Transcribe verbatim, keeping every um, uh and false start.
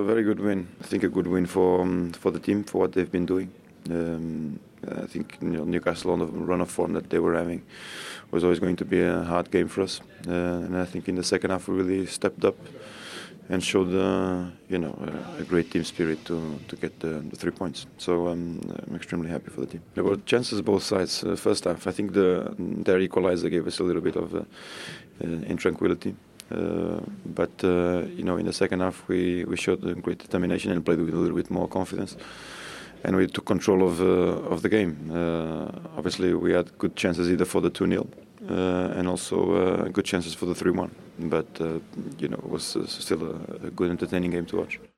very good win. I think a good win for um, for the team, for what they've been doing. Um, I think you know, Newcastle on the run of form that they were having was always going to be a hard game for us. Uh, and I think in the second half we really stepped up and showed uh, you know a, a great team spirit to to get the, the three points. So um, I'm extremely happy for the team. There were chances both sides. Uh, first half, I think the their equalizer gave us a little bit of uh, uh, intranquility. Uh, but uh, you know, in the second half, we, we showed great determination and played with a little bit more confidence, and we took control of uh, of the game. Uh, obviously, we had good chances either for the two nil uh, and also uh, good chances for the three one. But uh, you know, it was uh, still a, a good, entertaining game to watch.